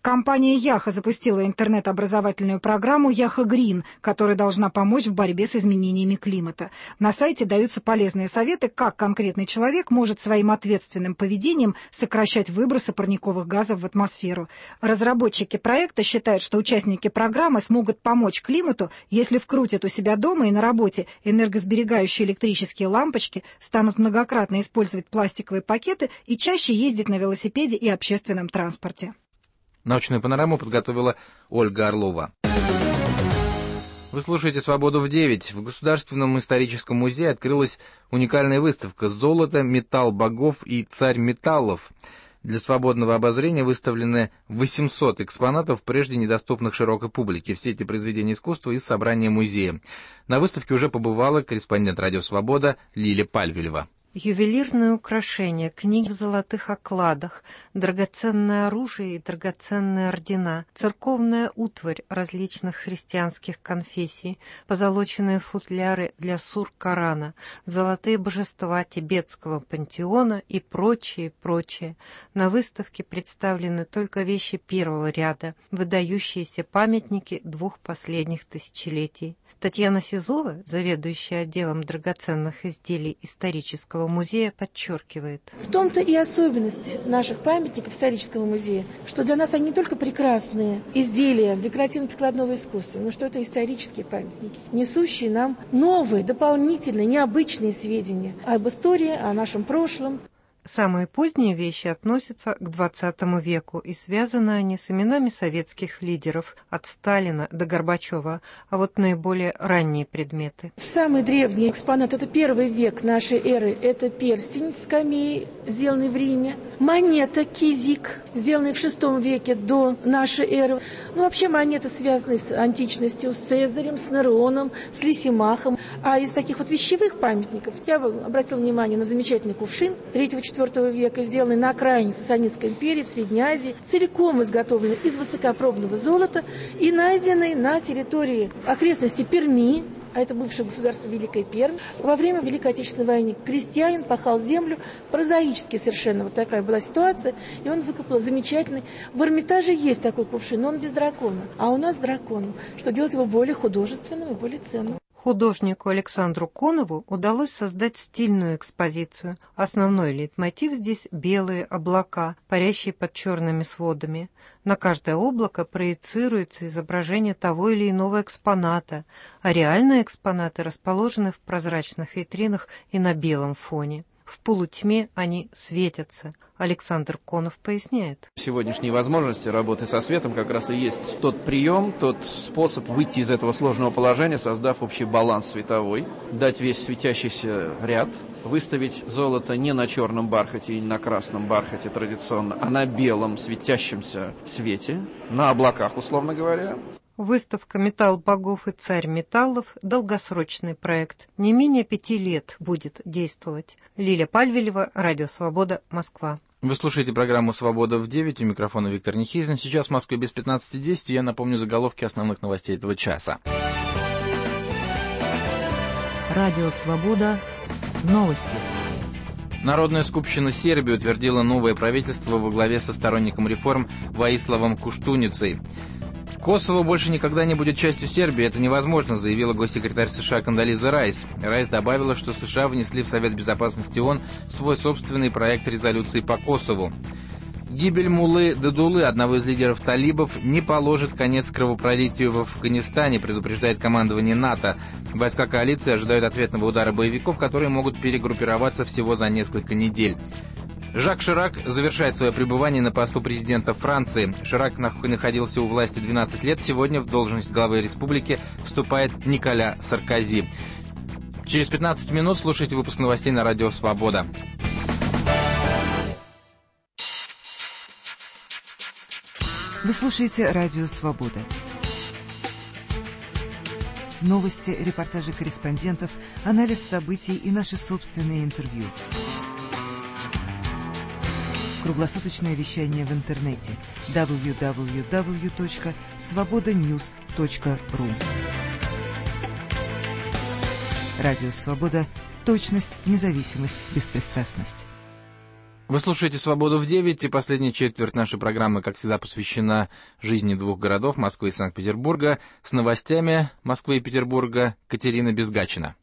Компания Яха запустила интернет-образовательную программу «Яха Грин», которая должна помочь в борьбе с изменениями климата. На сайте даются полезные советы, как конкретный человек может своим ответственным поведением сокращать выбросы парниковых газов в атмосферу. Разработчики проекта считают, что участники программы смогут помочь климату, если вкрутят у себя дома и на работе энергосберегающие электрические лампочки, станут многократно использовать пластиковые пакеты и чаще ездить на велосипеде и общественном транспорте. Научную панораму подготовила Ольга Орлова. Вы слушаете «Свободу в 9». В Государственном историческом музее открылась уникальная выставка «Золото, металл богов и царь металлов». Для свободного обозрения выставлены 800 экспонатов, прежде недоступных широкой публике. Все эти произведения искусства из собрания музея. На выставке уже побывала корреспондент «Радио Свобода» Лиля Пальвелева. Ювелирные украшения, книги в золотых окладах, драгоценное оружие и драгоценные ордена, церковная утварь различных христианских конфессий, позолоченные футляры для сур Корана, золотые божества тибетского пантеона и прочее. На выставке представлены только вещи первого ряда, выдающиеся памятники 2 последних тысячелетий. Татьяна Сизова, заведующая отделом драгоценных изделий исторического музея, подчеркивает. В том-то и особенность наших памятников исторического музея, что для нас они не только прекрасные изделия декоративно-прикладного искусства, но что это исторические памятники, несущие нам новые, дополнительные, необычные сведения об истории, о нашем прошлом. Самые поздние вещи относятся к XX веку, и связаны они с именами советских лидеров, от Сталина до Горбачева, а вот наиболее ранние предметы. Самый древний экспонат – это 1 век нашей эры, это перстень с камеей, сделанный в Риме, монета кизик, сделанная в VI веке до нашей эры. Вообще монеты связаны с античностью, с Цезарем, с Нероном, с Лисимахом. А из таких вот вещевых памятников я бы обратил внимание на замечательный кувшин 3-4 века, сделанный на окраине Сасанидской империи в Средней Азии, целиком изготовленный из высокопробного золота и найденный на территории окрестностей Перми, а это бывшее государство Великая Пермь. Во время Великой Отечественной войны крестьянин пахал землю, прозаически совершенно вот такая была ситуация, и он выкопал замечательный. В Эрмитаже есть такой кувшин, но он без дракона, а у нас дракон, что делает его более художественным и более ценным. Художнику Александру Конову удалось создать стильную экспозицию. Основной лейтмотив здесь – белые облака, парящие под черными сводами. На каждое облако проецируется изображение того или иного экспоната, а реальные экспонаты расположены в прозрачных витринах и на белом фоне. В полутьме они светятся. Александр Конов поясняет. Сегодняшние возможности работы со светом как раз и есть тот прием, тот способ выйти из этого сложного положения, создав общий баланс световой, дать весь светящийся ряд, выставить золото не на черном бархате и не на красном бархате традиционно, а на белом светящемся свете, на облаках, условно говоря. Выставка «Металл богов и царь металлов» – долгосрочный проект. Не менее 5 лет будет действовать. Лиля Пальвелева, Радио Свобода, Москва. Вы слушаете программу «Свобода в 9», у микрофона Виктор Нихизин. Сейчас в Москве без 15:10, я напомню заголовки основных новостей этого часа. Радио Свобода. Новости. Народная скупщина Сербии утвердила новое правительство во главе со сторонником реформ Воиславом Куштуницей. Косово больше никогда не будет частью Сербии, это невозможно, заявила госсекретарь США Кондолиза Райс. Райс добавила, что США внесли в Совет Безопасности ООН свой собственный проект резолюции по Косову. Гибель Муллы Дадулы, одного из лидеров талибов, не положит конец кровопролитию в Афганистане, предупреждает командование НАТО. Войска коалиции ожидают ответного удара боевиков, которые могут перегруппироваться всего за несколько недель. Жак Ширак завершает свое пребывание на посту президента Франции. Ширак находился у власти 12 лет. Сегодня в должность главы республики вступает Николя Саркози. Через 15 минут слушайте выпуск новостей на Радио Свобода. Вы слушаете Радио Свобода. Новости, репортажи корреспондентов, анализ событий и наши собственные интервью. Круглосуточное вещание в интернете www.svobodanews.ru. Радио Свобода. Точность, независимость, беспристрастность. Вы слушаете «Свободу в 9», и последняя четверть нашей программы, как всегда, посвящена жизни двух городов, Москвы и Санкт-Петербурга. С новостями Москвы и Петербурга Катерина Безгачина.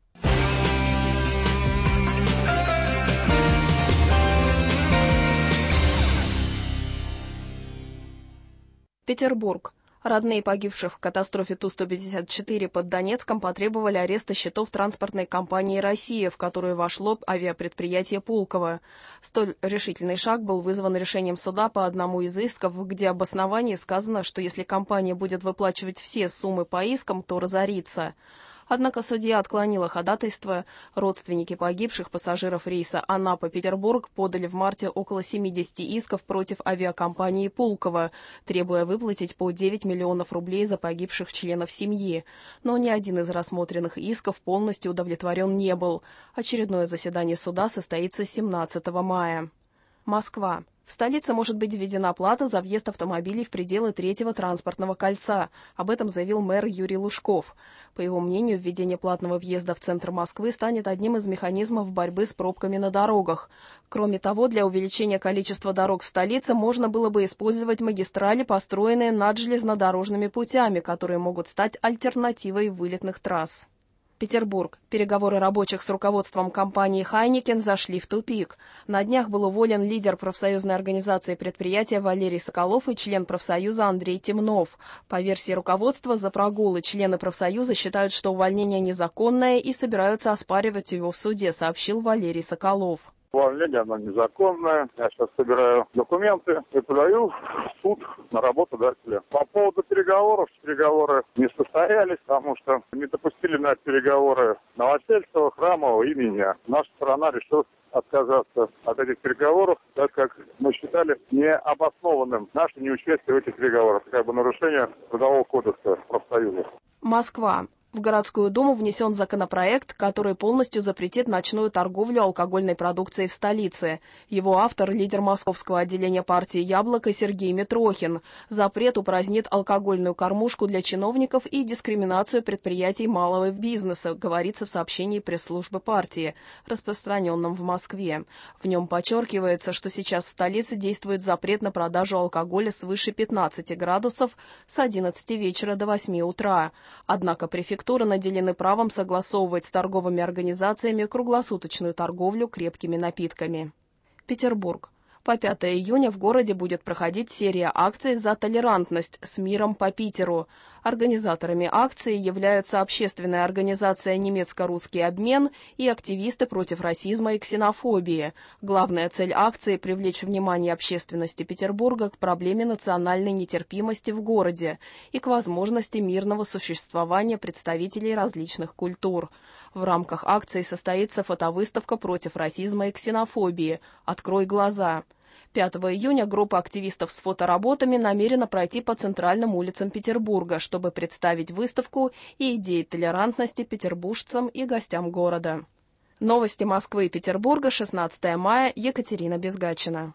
Петербург. Родные погибших в катастрофе Ту-154 под Донецком потребовали ареста счетов транспортной компании «Россия», в которую вошло авиапредприятие Пулково. Столь решительный шаг был вызван решением суда по одному из исков, где об основании сказано, что если компания будет выплачивать все суммы по искам, то разорится. Однако судья отклонила ходатайство. Родственники погибших пассажиров рейса Анапа-Петербург подали в марте около 70 исков против авиакомпании Пулково, требуя выплатить по 9 миллионов рублей за погибших членов семьи. Но ни один из рассмотренных исков полностью удовлетворен не был. Очередное заседание суда состоится 17 мая. Москва. В столице может быть введена плата за въезд автомобилей в пределы третьего транспортного кольца. Об этом заявил мэр Юрий Лужков. По его мнению, введение платного въезда в центр Москвы станет одним из механизмов борьбы с пробками на дорогах. Кроме того, для увеличения количества дорог в столице можно было бы использовать магистрали, построенные над железнодорожными путями, которые могут стать альтернативой вылетных трасс. Петербург. Переговоры рабочих с руководством компании «Хайникен» зашли в тупик. На днях был уволен лидер профсоюзной организации предприятия Валерий Соколов и член профсоюза Андрей Темнов. По версии руководства, за прогулы члены профсоюза считают, что увольнение незаконное и собираются оспаривать его в суде, сообщил Валерий Соколов. Увольнение, оно незаконное. Я сейчас собираю документы и подаю в суд на работодателя. По поводу переговоров, переговоры не состоялись, потому что не допустили на переговоры Новосельцева, Храмова и меня. Наша сторона решила отказаться от этих переговоров, так как мы считали необоснованным наше неучастие в этих переговорах, как бы нарушение Трудового кодекса профсоюза. Москва. В городскую думу внесен законопроект, который полностью запретит ночную торговлю алкогольной продукцией в столице. Его автор – лидер московского отделения партии «Яблоко» Сергей Митрохин. Запрет упразднит алкогольную кормушку для чиновников и дискриминацию предприятий малого бизнеса, говорится в сообщении пресс-службы партии, распространенном в Москве. В нем подчеркивается, что сейчас в столице действует запрет на продажу алкоголя свыше 15 градусов с 11 вечера до 8 утра. Однако префектура наделены правом согласовывать с торговыми организациями круглосуточную торговлю крепкими напитками. Петербург. По 5 июня в городе будет проходить серия акций «За толерантность» с миром по Питеру. Организаторами акции являются общественная организация «Немецко-русский обмен» и активисты против расизма и ксенофобии. Главная цель акции – привлечь внимание общественности Петербурга к проблеме национальной нетерпимости в городе и к возможности мирного существования представителей различных культур. В рамках акции состоится фотовыставка против расизма и ксенофобии «Открой глаза». 5 июня группа активистов с фотоработами намерена пройти по центральным улицам Петербурга, чтобы представить выставку и идеи толерантности петербуржцам и гостям города. Новости Москвы и Петербурга, 16 мая, Екатерина Безгачина.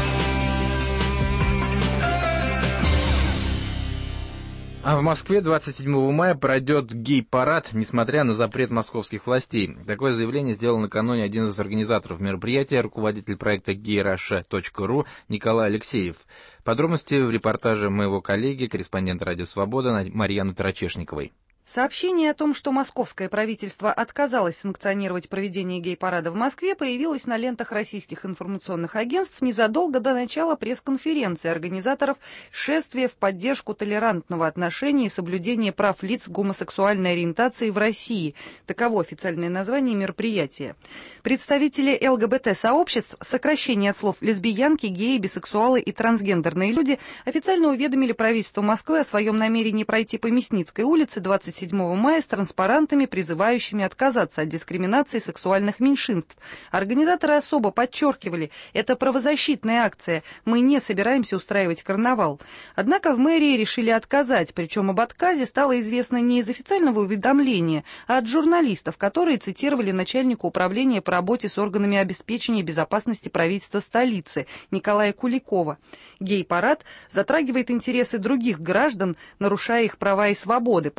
А в Москве 27 мая пройдет гей-парад, несмотря на запрет московских властей. Такое заявление сделал накануне один из организаторов мероприятия, руководитель проекта gayrussia.ru Николай Алексеев. Подробности в репортаже моего коллеги, корреспондента «Радио Свобода» Марьяны Тарачешниковой. Сообщение о том, что московское правительство отказалось санкционировать проведение гей-парада в Москве, появилось на лентах российских информационных агентств незадолго до начала пресс-конференции организаторов шествия в поддержку толерантного отношения и соблюдения прав лиц гомосексуальной ориентации в России. Таково официальное название мероприятия. Представители ЛГБТ-сообществ, сокращение от слов лесбиянки, геи, бисексуалы и трансгендерные люди, официально уведомили правительство Москвы о своем намерении пройти по Мясницкой улице 27 мая с транспарантами, призывающими отказаться от дискриминации сексуальных меньшинств. Организаторы особо подчеркивали, это правозащитная акция, мы не собираемся устраивать карнавал. Однако в мэрии решили отказать, причем об отказе стало известно не из официального уведомления, а от журналистов, которые цитировали начальника управления по работе с органами обеспечения безопасности правительства столицы Николая Куликова. Гей-парад затрагивает интересы других граждан, нарушая их права и свободы, поэтому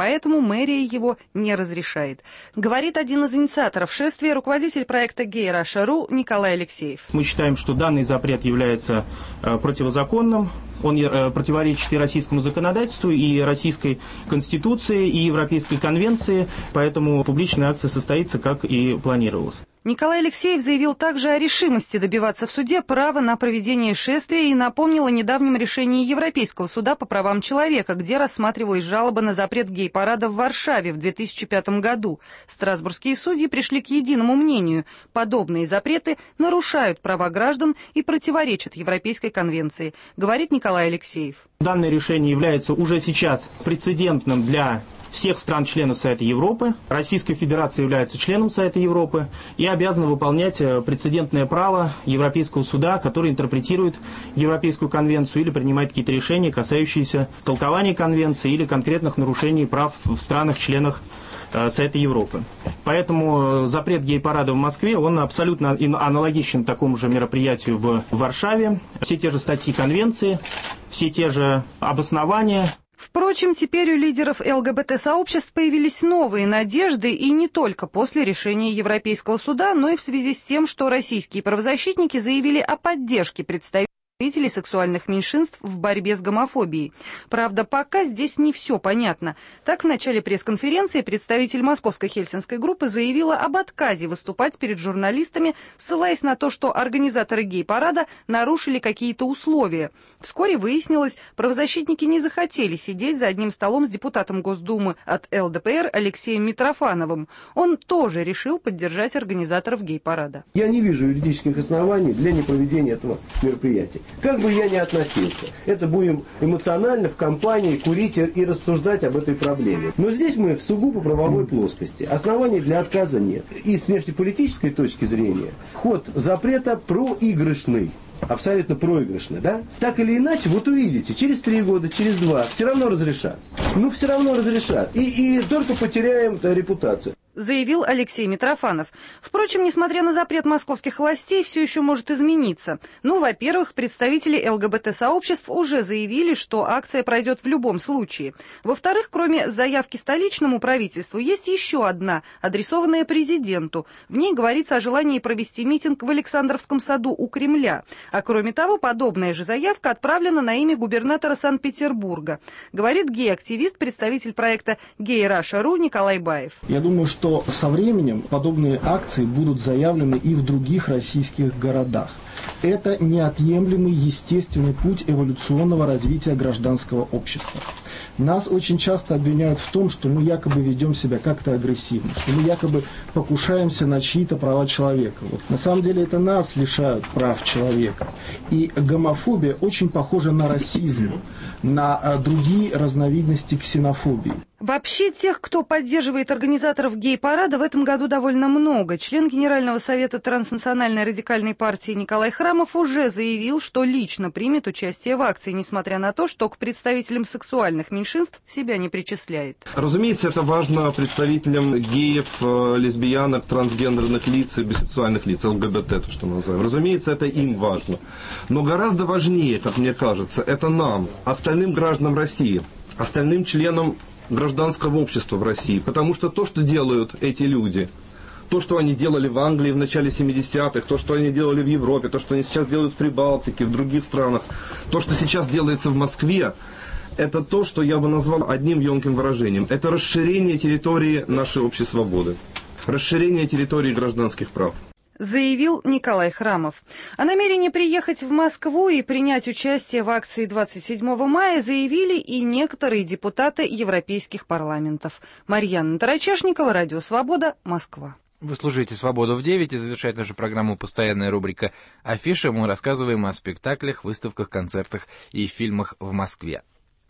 мэрия его не разрешает. Говорит один из инициаторов шествия, руководитель проекта «Гей Раша.ру» Николай Алексеев. Мы считаем, что данный запрет является противозаконным. Он противоречит и российскому законодательству, и российской конституции, и Европейской конвенции. Поэтому публичная акция состоится, как и планировалось. Николай Алексеев заявил также о решимости добиваться в суде права на проведение шествия и напомнил о недавнем решении Европейского суда по правам человека, где рассматривалась жалоба на запрет гей-парада в Варшаве в 2005 году. Страсбургские судьи пришли к единому мнению. Подобные запреты нарушают права граждан и противоречат Европейской конвенции, говорит Николай Алексеев. Данное решение является уже сейчас прецедентным для всех стран-членов Совета Европы. Российская Федерация является членом Совета Европы и обязана выполнять прецедентное право Европейского суда, который интерпретирует Европейскую конвенцию или принимает какие-то решения, касающиеся толкования конвенции или конкретных нарушений прав в странах-членах Совета Европы. Поэтому запрет гей-парада в Москве, он абсолютно аналогичен такому же мероприятию в Варшаве. Все те же статьи конвенции, все те же обоснования. Впрочем, теперь у лидеров ЛГБТ-сообществ появились новые надежды, и не только после решения Европейского суда, но и в связи с тем, что российские правозащитники заявили о поддержке представителей сексуальных меньшинств в борьбе с гомофобией. Правда, пока здесь не все понятно. Так, в начале пресс-конференции представитель московской хельсинской группы заявила об отказе выступать перед журналистами, ссылаясь на то, что организаторы гей-парада нарушили какие-то условия. Вскоре выяснилось, правозащитники не захотели сидеть за одним столом с депутатом Госдумы от ЛДПР Алексеем Митрофановым. Он тоже решил поддержать организаторов гей-парада. Я не вижу юридических оснований для непроведения этого мероприятия. Как бы я ни относился, это будем эмоционально в компании курить и рассуждать об этой проблеме. Но здесь мы в сугубо правовой плоскости. Оснований для отказа нет. И с внешнеполитической точки зрения ход запрета проигрышный. Абсолютно проигрышный, да? Так или иначе, вот увидите, через 3 года, через 2, все равно разрешат. Ну, все равно разрешат. И только потеряем репутацию. Заявил Алексей Митрофанов. Впрочем, несмотря на запрет московских властей, все еще может измениться. Ну, во-первых, представители ЛГБТ-сообществ уже заявили, что акция пройдет в любом случае. Во-вторых, кроме заявки столичному правительству, есть еще одна, адресованная президенту. В ней говорится о желании провести митинг в Александровском саду у Кремля. А кроме того, подобная же заявка отправлена на имя губернатора Санкт-Петербурга. Говорит гей-активист, представитель проекта «Гей Раша.ру» Николай Баев. Я думаю, что со временем подобные акции будут заявлены и в других российских городах. Это неотъемлемый естественный путь эволюционного развития гражданского общества. Нас очень часто обвиняют в том, что мы якобы ведем себя как-то агрессивно, что мы якобы покушаемся на чьи-то права человека. Вот. На самом деле это нас лишают прав человека. И гомофобия очень похожа на расизм, на другие разновидности ксенофобии. Вообще тех, кто поддерживает организаторов гей-парада, в этом году довольно много. Член Генерального совета транснациональной радикальной партии Николай Храмов уже заявил, что лично примет участие в акции, несмотря на то, что к представителям сексуальных меньшинств себя не причисляет. Разумеется, это важно представителям геев, лесбиянок, трансгендерных лиц и бисексуальных лиц, ЛГБТ, то, что мы называем. Разумеется, это им важно. Но гораздо важнее, как мне кажется, это нам, остальным гражданам России, остальным членам гражданского общества в России. Потому что то, что делают эти люди, то, что они делали в Англии в начале 70-х, то, что они делали в Европе, то, что они сейчас делают в Прибалтике, в других странах, то, что сейчас делается в Москве, это то, что я бы назвал одним емким выражением. Это расширение территории нашей общей свободы. Расширение территории гражданских прав. Заявил Николай Храмов. О намерении приехать в Москву и принять участие в акции 27 мая заявили и некоторые депутаты европейских парламентов. Марьяна Тарачешникова, Радио Свобода, Москва. Вы слушаете «Свободу в 9», и завершает нашу программу постоянная рубрика «Афиша». Мы рассказываем о спектаклях, выставках, концертах и фильмах в Москве.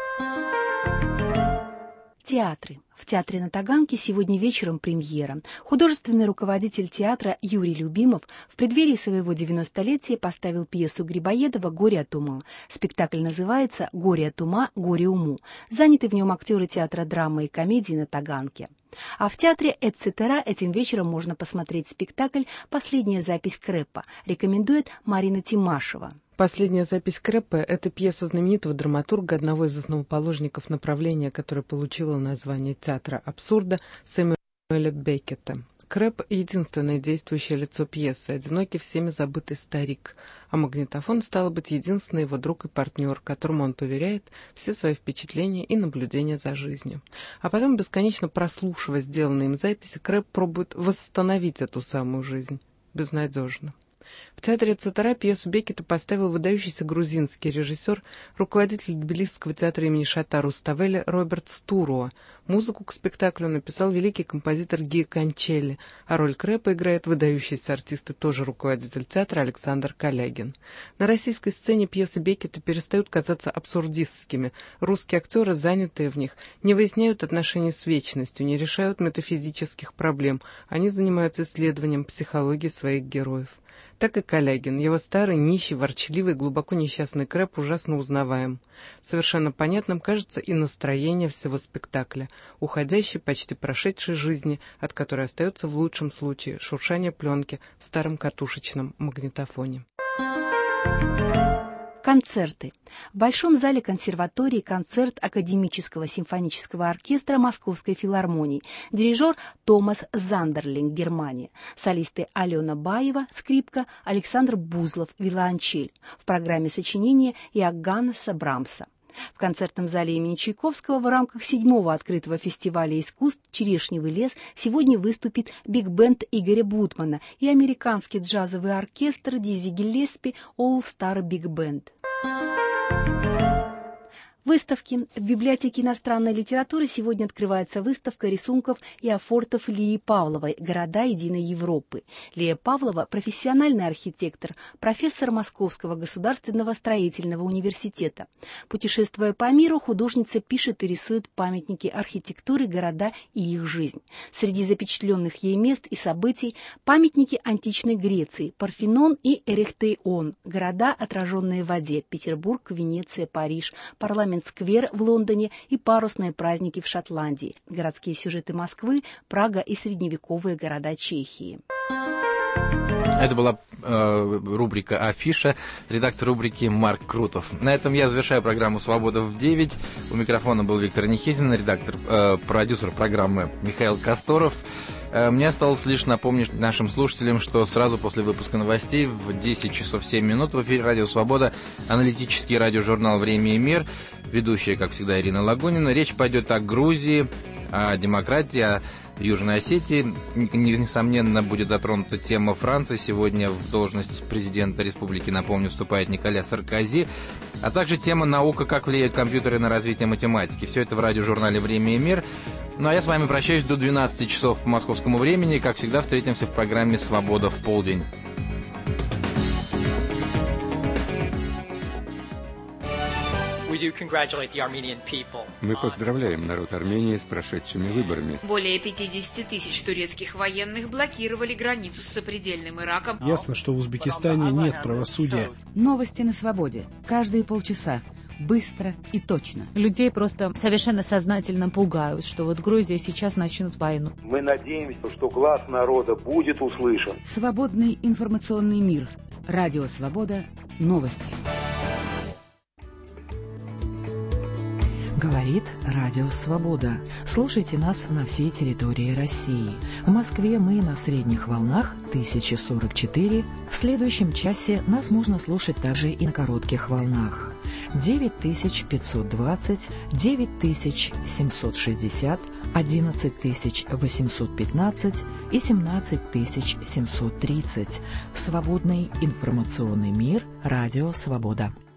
Театры. В театре на Таганке сегодня вечером премьера. Художественный руководитель театра Юрий Любимов в преддверии своего 90-летия поставил пьесу Грибоедова «Горе от ума». Спектакль называется «Горе от ума, горе уму». Заняты в нем актеры театра драмы и комедии на Таганке. А в театре «Эцетера» этим вечером можно посмотреть спектакль «Последняя запись Крэпа». Рекомендует Марина Тимашева. Последняя запись Крэпа — это пьеса знаменитого драматурга, одного из основоположников направления, которое получило название театра абсурда, Сэмюэля Беккета. Крэп — единственное действующее лицо пьесы, одинокий, всеми забытый старик, а магнитофон, стало быть, единственный его друг и партнер, которому он поверяет все свои впечатления и наблюдения за жизнью. А потом, бесконечно прослушивая сделанные им записи, Крэп пробует восстановить эту самую жизнь. Безнадежно. В театре Цитара пьесу Беккета поставил выдающийся грузинский режиссер, руководитель Тбилисского театра имени Шата Руставели Роберт Стуруа. Музыку к спектаклю написал великий композитор Ги Кончелли, а роль Крэпа играет выдающийся артист и тоже руководитель театра Александр Калягин. На российской сцене пьесы Беккета перестают казаться абсурдистскими. Русские актеры, занятые в них, не выясняют отношений с вечностью, не решают метафизических проблем. Они занимаются исследованием психологии своих героев. Так и Калягин. Его старый, нищий, ворчливый, глубоко несчастный Крэп ужасно узнаваем. Совершенно понятным кажется и настроение всего спектакля, уходящей, почти прошедшей жизни, от которой остается в лучшем случае шуршание пленки в старом катушечном магнитофоне. Концерты. В Большом зале консерватории концерт Академического симфонического оркестра Московской филармонии. Дирижер Томас Зандерлинг, Германия. Солисты Алена Баева, скрипка, Александр Бузлов, виолончель. В программе сочинения Иоганнеса Брамса. В концертном зале имени Чайковского в рамках 7-го открытого фестиваля искусств «Черешневый лес» сегодня выступит биг-бенд Игоря Бутмана и американский джазовый оркестр Дизи Гиллеспи All Star Big Band. Выставки. В библиотеке иностранной литературы сегодня открывается выставка рисунков и афортов Лии Павловой «Города единой Европы». Лия Павлова – профессиональный архитектор, профессор Московского государственного строительного университета. Путешествуя по миру, художница пишет и рисует памятники архитектуры, города и их жизнь. Среди запечатленных ей мест и событий – памятники античной Греции, Парфенон и Эрехтейон, города, отраженные в воде – Петербург, Венеция, Париж, Парламент-сквер в Лондоне и парусные праздники в Шотландии, городские сюжеты Москвы, Прага и средневековые города Чехии. Это была рубрика «Афиша», редактор рубрики Марк Крутов. На этом я завершаю программу «Свобода в 9». У микрофона был Виктор Нехизин, продюсер программы Михаил Косторов. Мне осталось лишь напомнить нашим слушателям, что сразу после выпуска новостей в 10 часов 7 минут в эфире «Радио Свобода» аналитический радиожурнал «Время и мир». Ведущая, как всегда, Ирина Лагунина. Речь пойдет о Грузии, о демократии, о Южной Осетии. Несомненно, будет затронута тема Франции. Сегодня в должность президента республики, напомню, вступает Николя Саркози. А также тема «Наука. Как влияют компьютеры на развитие математики». Все это в радиожурнале «Время и мир». Ну а я с вами прощаюсь до 12 часов по московскому времени. Как всегда, встретимся в программе «Свобода в полдень». Мы поздравляем народ Армении с прошедшими выборами. Более 50 тысяч турецких военных блокировали границу с сопредельным Ираком. Ясно, что в Узбекистане нет правосудия. Новости на свободе. Каждые полчаса. Быстро и точно. Людей просто совершенно сознательно пугают, что вот Грузия сейчас начнут войну. Мы надеемся, что глаз народа будет услышан. Свободный информационный мир. Радио Свобода. Новости. Говорит Радио Свобода. Слушайте нас на всей территории России. В Москве мы на средних волнах 1044. В следующем часе нас можно слушать также и на коротких волнах. 9520, 9760, 11815 и 17730. Свободный информационный мир. Радио Свобода.